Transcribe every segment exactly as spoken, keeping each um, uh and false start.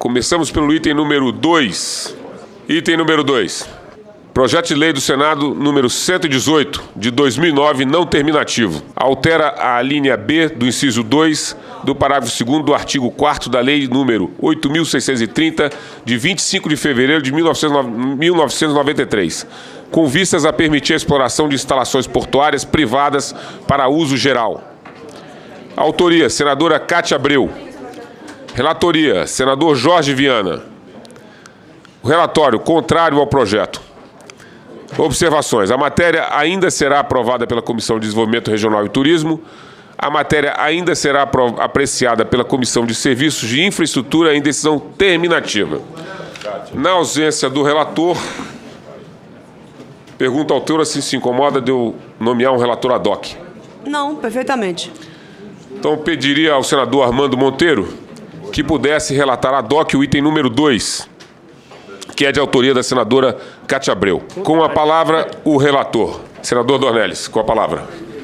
Começamos pelo item número dois. Item número dois. Projeto de lei do Senado número cento e dezoito, de dois mil e nove, não terminativo. Altera a linha B do inciso dois do parágrafo segundo do artigo quarto da lei número oito mil seiscentos e trinta, de vinte e cinco de fevereiro de mil novecentos e noventa e três, com vistas a permitir a exploração de instalações portuárias privadas para uso geral. Autoria, senadora Cátia Abreu. Relatoria, senador Jorge Viana. O relatório, contrário ao projeto. Observações. A matéria ainda será aprovada pela Comissão de Desenvolvimento Regional e Turismo. A matéria ainda será apreciada pela Comissão de Serviços de Infraestrutura em decisão terminativa. Na ausência do relator, pergunta ao autor se se incomoda de eu nomear um relator ad hoc. Não, perfeitamente. Então, pediria ao senador Armando Monteiro que pudesse relatar ad hoc o item número dois, que é de autoria da senadora Cátia Abreu. Com a palavra, o relator. Senador Dornelles, com a palavra.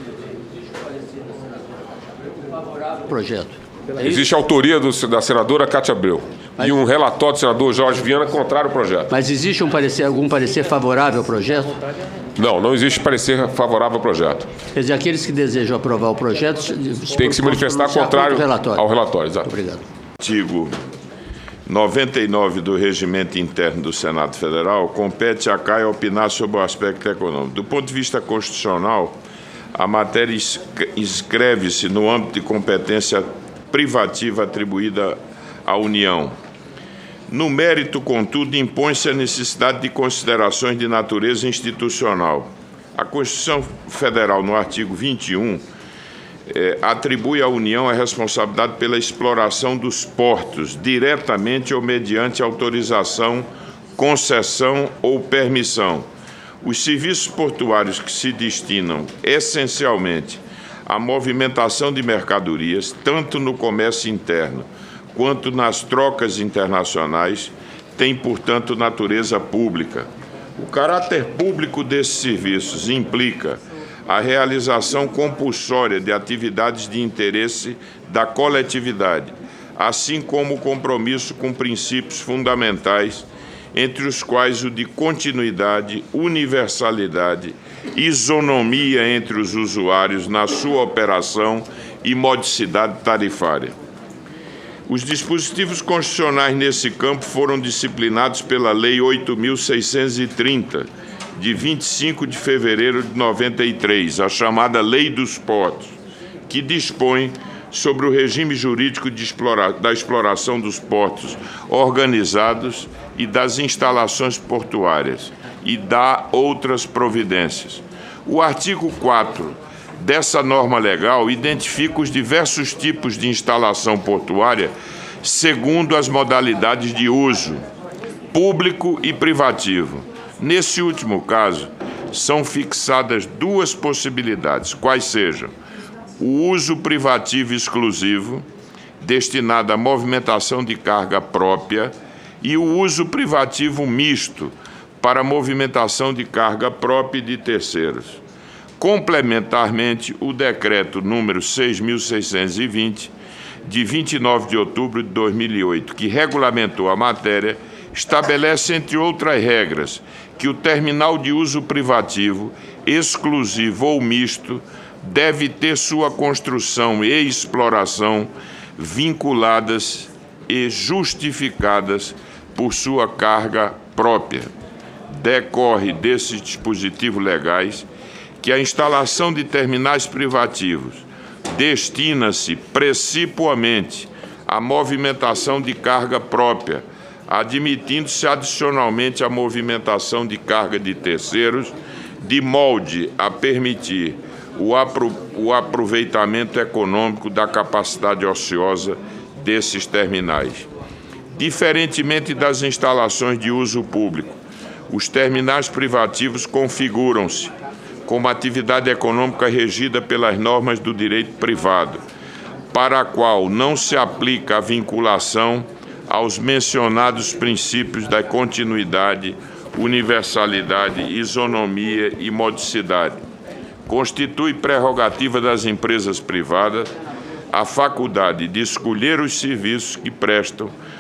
Projeto. É Existe a autoria do, da senadora Cátia Abreu. Mas, e um relatório do senador Jorge Viana contrário ao projeto. Mas existe um parecer, algum parecer favorável ao projeto? Não, não existe parecer favorável ao projeto. Quer dizer, aqueles que desejam aprovar o projeto... Tem que se manifestar contrário ao relatório. Ao relatório, exato. Obrigado. Artigo noventa e nove do Regimento Interno do Senado Federal, compete à C A I opinar sobre o aspecto econômico. Do ponto de vista constitucional, a matéria inscreve-se no âmbito de competência privativa atribuída à União. No mérito, contudo, impõe-se a necessidade de considerações de natureza institucional. A Constituição Federal, no artigo vinte e um, É, atribui à União a responsabilidade pela exploração dos portos, diretamente ou mediante autorização, concessão ou permissão. Os serviços portuários que se destinam essencialmente à movimentação de mercadorias, tanto no comércio interno quanto nas trocas internacionais, têm, portanto, natureza pública. O caráter público desses serviços implica a realização compulsória de atividades de interesse da coletividade, assim como o compromisso com princípios fundamentais, entre os quais o de continuidade, universalidade, isonomia entre os usuários na sua operação e modicidade tarifária. Os dispositivos constitucionais nesse campo foram disciplinados pela Lei oito mil seiscentos e trinta, de vinte e cinco de fevereiro de noventa e três, a chamada Lei dos Portos, que dispõe sobre o regime jurídico de explora... da exploração dos portos organizados e das instalações portuárias, e dá outras providências. O artigo quatro dessa norma legal identifica os diversos tipos de instalação portuária segundo as modalidades de uso, público e privativo. Nesse último caso, são fixadas duas possibilidades, quais sejam o uso privativo exclusivo, destinado à movimentação de carga própria, e o uso privativo misto, para movimentação de carga própria e de terceiros. Complementarmente, o decreto número seis mil seiscentos e vinte, de vinte e nove de outubro de dois mil e oito, que regulamentou a matéria, estabelece, entre outras regras, que o terminal de uso privativo, exclusivo ou misto, deve ter sua construção e exploração vinculadas e justificadas por sua carga própria. Decorre desses dispositivos legais que a instalação de terminais privativos destina-se principalmente à movimentação de carga própria, admitindo-se adicionalmente a movimentação de carga de terceiros, de molde a permitir o, apro o aproveitamento econômico da capacidade ociosa desses terminais. Diferentemente das instalações de uso público, os terminais privativos configuram-se como atividade econômica regida pelas normas do direito privado, para a qual não se aplica a vinculação aos mencionados princípios da continuidade, universalidade, isonomia e modicidade. Constitui prerrogativa das empresas privadas a faculdade de escolher os serviços que prestam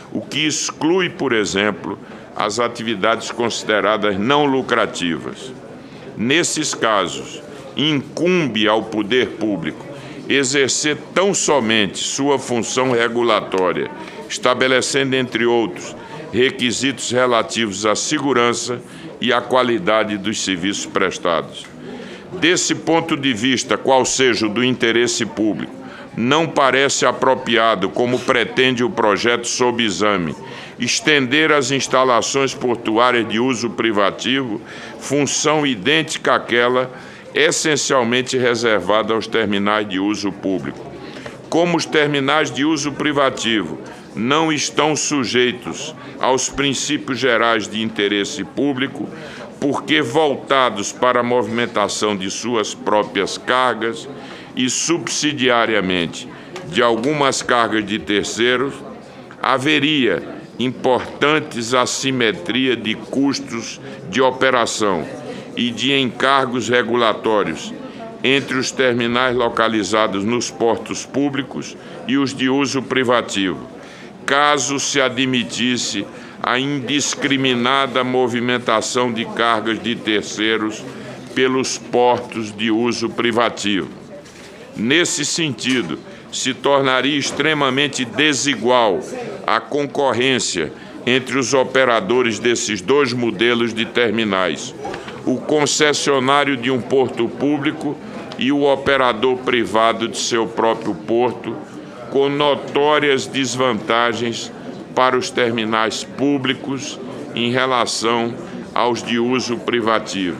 o que exclui, por exemplo, as atividades consideradas não lucrativas. Nesses casos, incumbe ao poder público exercer tão somente sua função regulatória, estabelecendo, entre outros, requisitos relativos à segurança e à qualidade dos serviços prestados. Desse ponto de vista, qual seja o do interesse público, não parece apropriado, como pretende o projeto sob exame, estender às instalações portuárias de uso privativo função idêntica àquela essencialmente reservada aos terminais de uso público. Como os terminais de uso privativo não estão sujeitos aos princípios gerais de interesse público, porque voltados para a movimentação de suas próprias cargas e subsidiariamente de algumas cargas de terceiros, haveria importantes assimetria de custos de operação e de encargos regulatórios entre os terminais localizados nos portos públicos e os de uso privativo, caso se admitisse a indiscriminada movimentação de cargas de terceiros pelos portos de uso privativo. Nesse sentido, se tornaria extremamente desigual a concorrência entre os operadores desses dois modelos de terminais, o concessionário de um porto público e o operador privado de seu próprio porto, com notórias desvantagens para os terminais públicos em relação aos de uso privativo.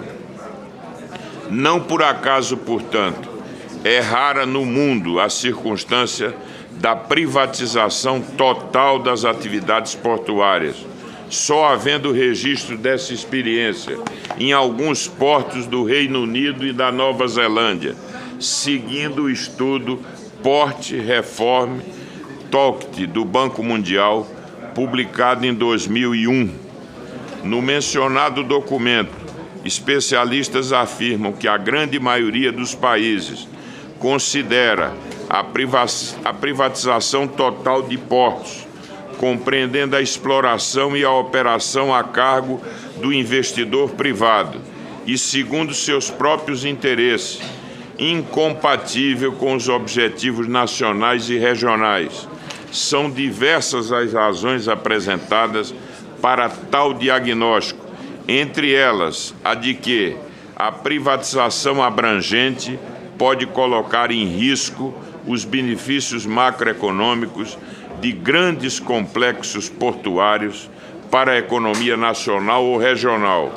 Não por acaso, portanto, é rara no mundo a circunstância da privatização total das atividades portuárias, só havendo registro dessa experiência em alguns portos do Reino Unido e da Nova Zelândia, seguindo o estudo Port Reform Toct do Banco Mundial, publicado em dois mil e um. No mencionado documento, especialistas afirmam que a grande maioria dos países considera a privatização total de portos, compreendendo a exploração e a operação a cargo do investidor privado e, segundo seus próprios interesses, incompatível com os objetivos nacionais e regionais. São diversas as razões apresentadas para tal diagnóstico, entre elas a de que a privatização abrangente pode colocar em risco os benefícios macroeconômicos de grandes complexos portuários para a economia nacional ou regional.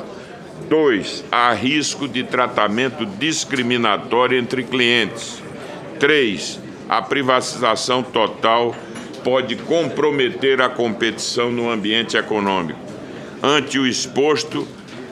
Dois, há risco de tratamento discriminatório entre clientes. Três, a privatização total pode comprometer a competição no ambiente econômico. Ante o exposto,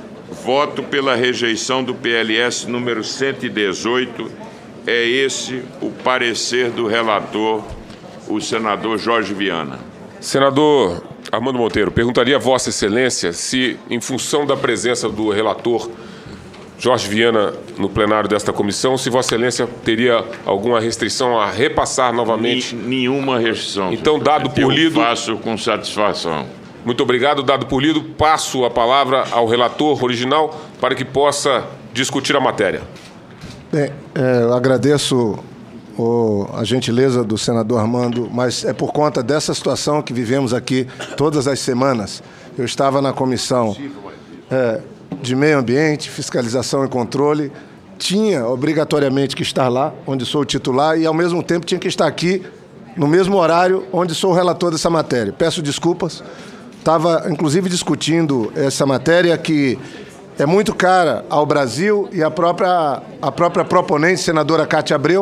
voto pela rejeição do P L S número cento e dezoito. É esse o parecer do relator, o senador Jorge Viana. Senador Armando Monteiro, perguntaria a Vossa Excelência se, em função da presença do relator Jorge Viana no plenário desta comissão, se Vossa Excelência teria alguma restrição a repassar novamente? Nenhuma restrição. Então, dado por lido... Eu faço com satisfação. Muito obrigado. Dado por lido, passo a palavra ao relator original para que possa discutir a matéria. Bem, é, eu agradeço o, a gentileza do senador Armando, mas é por conta dessa situação que vivemos aqui todas as semanas. Eu estava na comissão é, de Meio Ambiente, Fiscalização e Controle, tinha obrigatoriamente que estar lá, onde sou o titular, e ao mesmo tempo tinha que estar aqui, no mesmo horário, onde sou o relator dessa matéria. Peço desculpas, estava inclusive discutindo essa matéria que é muito cara ao Brasil e a própria, a própria proponente, senadora Cátia Abreu,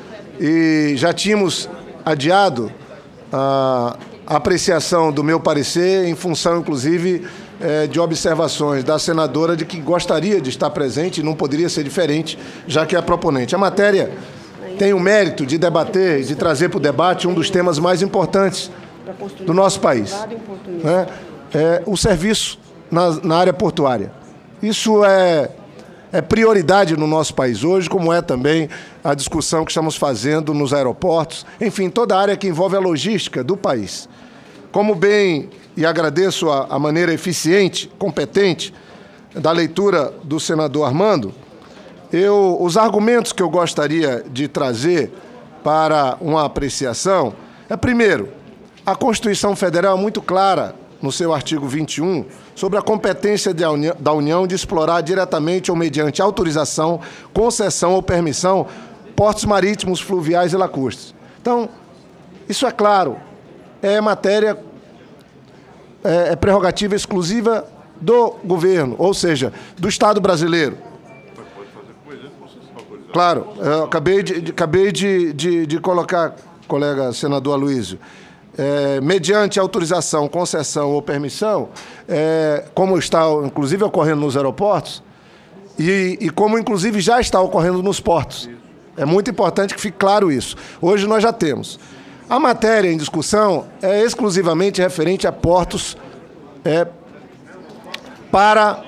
e já tínhamos adiado a apreciação do meu parecer em função, inclusive, é, de observações da senadora de que gostaria de estar presente e não poderia ser diferente, já que é a proponente. A matéria tem o mérito de debater, de trazer para o debate um dos temas mais importantes do nosso país, né? É o serviço na, na área portuária. Isso é, é prioridade no nosso país hoje, como é também a discussão que estamos fazendo nos aeroportos, enfim, toda a área que envolve a logística do país. como bem, e agradeço a, a maneira eficiente, competente, da leitura do senador Armando, eu, os argumentos que eu gostaria de trazer para uma apreciação é, primeiro, a Constituição Federal é muito clara, no seu artigo vinte e um, sobre a competência de a União, da União de explorar diretamente ou mediante autorização, concessão ou permissão portos marítimos, fluviais e lacustres. Então, isso é claro, é matéria, é, é prerrogativa exclusiva do governo, ou seja, do Estado brasileiro. Claro, eu acabei de, de, acabei de, de, de colocar, colega senador Aloysio, é, mediante autorização, concessão ou permissão, é, como está, inclusive, ocorrendo nos aeroportos, e, e como, inclusive, já está ocorrendo nos portos. É muito importante que fique claro isso. Hoje nós já temos. A matéria em discussão é exclusivamente referente a portos é, para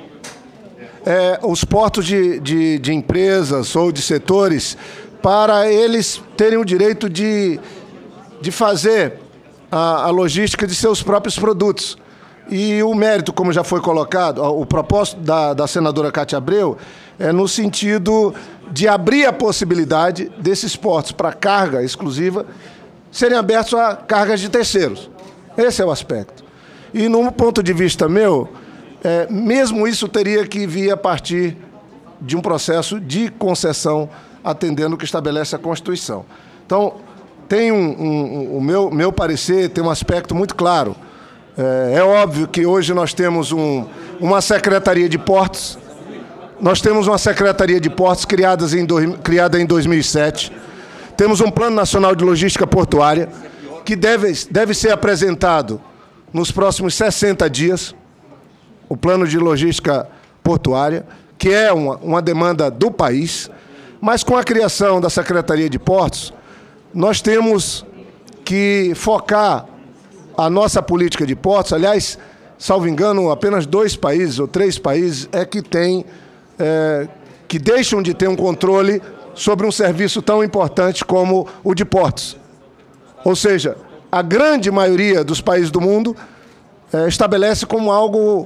é, os portos de, de, de empresas ou de setores, para eles terem o direito de, de fazer a, a logística de seus próprios produtos. E o mérito, como já foi colocado, o propósito da, da senadora Cátia Abreu é no sentido de abrir a possibilidade desses portos para carga exclusiva serem abertos a cargas de terceiros. Esse é o aspecto. E, num ponto de vista meu, é, mesmo isso teria que vir a partir de um processo de concessão, atendendo o que estabelece a Constituição. Então, tem um, um, um, o meu, meu parecer tem um aspecto muito claro. É, é óbvio que hoje nós temos um, uma Secretaria de Portos, nós temos uma Secretaria de Portos criadas em dois, criada em dois mil e sete, temos um Plano Nacional de Logística Portuária, que deve, deve ser apresentado nos próximos sessenta dias, o Plano de Logística Portuária, que é uma, uma demanda do país, mas com a criação da Secretaria de Portos, nós temos que focar a nossa política de portos. Aliás, salvo engano, apenas dois países ou três países é que têm, é, que deixam de ter um controle sobre um serviço tão importante como o de portos. Ou seja, a grande maioria dos países do mundo é, estabelece como algo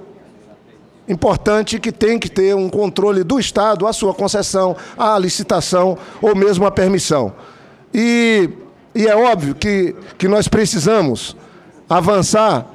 importante que tem que ter um controle do Estado, a sua concessão, a licitação ou mesmo a permissão. E, e é óbvio que, que nós precisamos avançar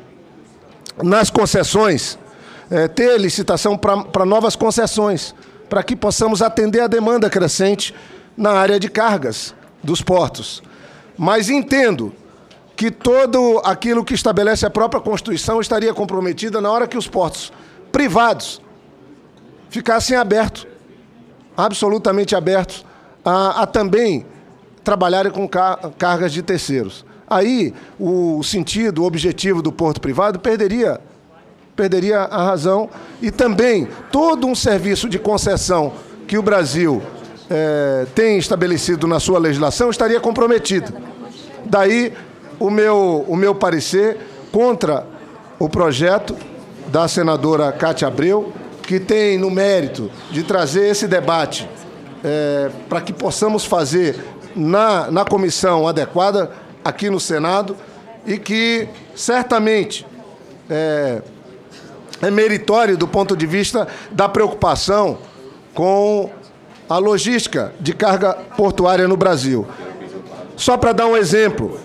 nas concessões, é, ter licitação para novas concessões, para que possamos atender a demanda crescente na área de cargas dos portos. Mas entendo que todo aquilo que estabelece a própria Constituição estaria comprometida na hora que os portos privados ficassem abertos, absolutamente abertos, a, a também trabalharem com car cargas de terceiros. Aí o sentido, o objetivo do porto privado perderia, perderia a razão, e também todo um serviço de concessão que o Brasil é, tem estabelecido na sua legislação estaria comprometido. Daí o meu, o meu parecer contra o projeto da senadora Cátia Abreu, que tem no mérito de trazer esse debate é, para que possamos fazer na, na comissão adequada, aqui no Senado, e que certamente é, é meritório do ponto de vista da preocupação com a logística de carga portuária no Brasil. Só para dar um exemplo,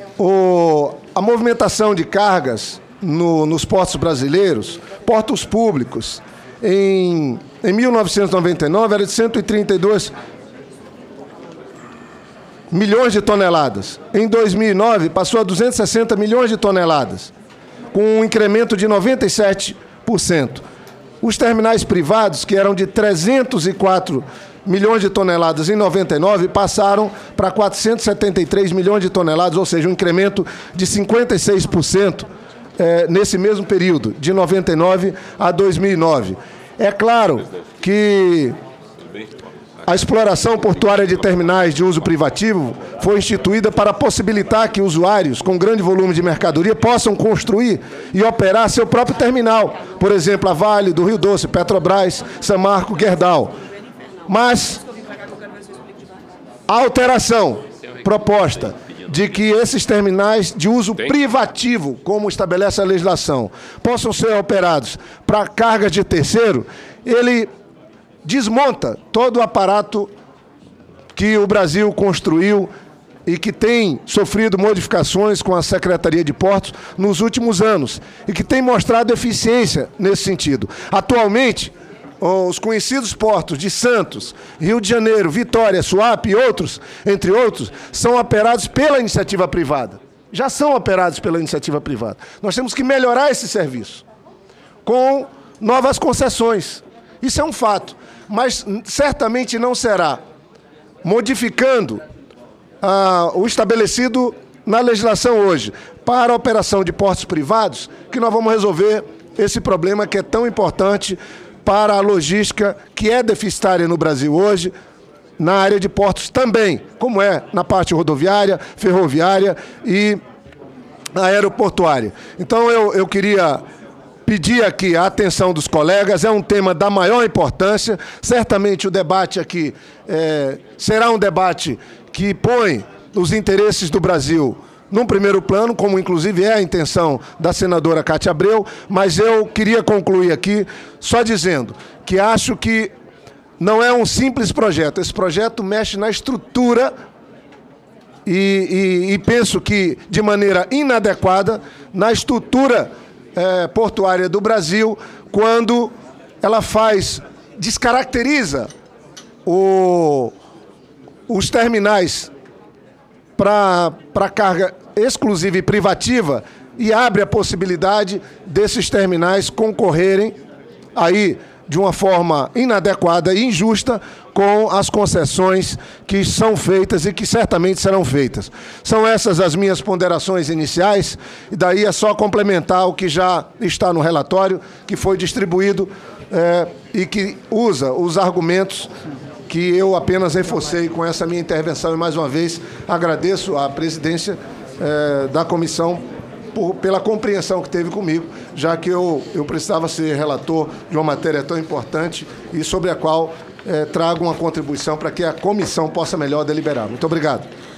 o, a movimentação de cargas no, nos portos brasileiros, portos públicos, em, em mil novecentos e noventa e nove era de cento e trinta e dois milhões de toneladas. Em dois mil e nove, passou a duzentos e sessenta milhões de toneladas, com um incremento de noventa e sete por cento. Os terminais privados, que eram de trezentos e quatro milhões de toneladas em noventa e nove, passaram para quatrocentos e setenta e três milhões de toneladas, ou seja, um incremento de cinquenta e seis por cento é, nesse mesmo período, de noventa e nove a dois mil e nove. É claro que a exploração portuária de terminais de uso privativo foi instituída para possibilitar que usuários com grande volume de mercadoria possam construir e operar seu próprio terminal. Por exemplo, a Vale do Rio Doce, Petrobras, Samarco, Gerdau. Mas a alteração proposta de que esses terminais de uso Tem. privativo, como estabelece a legislação, possam ser operados para cargas de terceiro, ele desmonta todo o aparato que o Brasil construiu e que tem sofrido modificações com a Secretaria de Portos nos últimos anos e que tem mostrado eficiência nesse sentido. Atualmente, os conhecidos portos de Santos, Rio de Janeiro, Vitória, Suape e outros, entre outros, são operados pela iniciativa privada. Já são operados pela iniciativa privada. Nós temos que melhorar esse serviço com novas concessões. Isso é um fato, mas certamente não será modificando ah, o estabelecido na legislação hoje para a operação de portos privados que nós vamos resolver esse problema que é tão importante para a logística que é deficitária no Brasil hoje, na área de portos também, como é na parte rodoviária, ferroviária e aeroportuária. Então eu, eu queria pedir aqui a atenção dos colegas, é um tema da maior importância, certamente o debate aqui é, será um debate que põe os interesses do Brasil num primeiro plano, como inclusive é a intenção da senadora Cátia Abreu, mas eu queria concluir aqui só dizendo que acho que não é um simples projeto, esse projeto mexe na estrutura e, e, e penso que de maneira inadequada na estrutura é, portuária do Brasil, quando ela faz, descaracteriza o, os terminais para carga exclusiva e privativa e abre a possibilidade desses terminais concorrerem aí de uma forma inadequada e injusta com as concessões que são feitas e que certamente serão feitas. São essas as minhas ponderações iniciais e daí é só complementar o que já está no relatório, que foi distribuído é, e que usa os argumentos que eu apenas reforcei com essa minha intervenção. E, mais uma vez, agradeço à presidência eh, da comissão por, pela compreensão que teve comigo, já que eu, eu precisava ser relator de uma matéria tão importante e sobre a qual eh, trago uma contribuição para que a comissão possa melhor deliberar. Muito obrigado.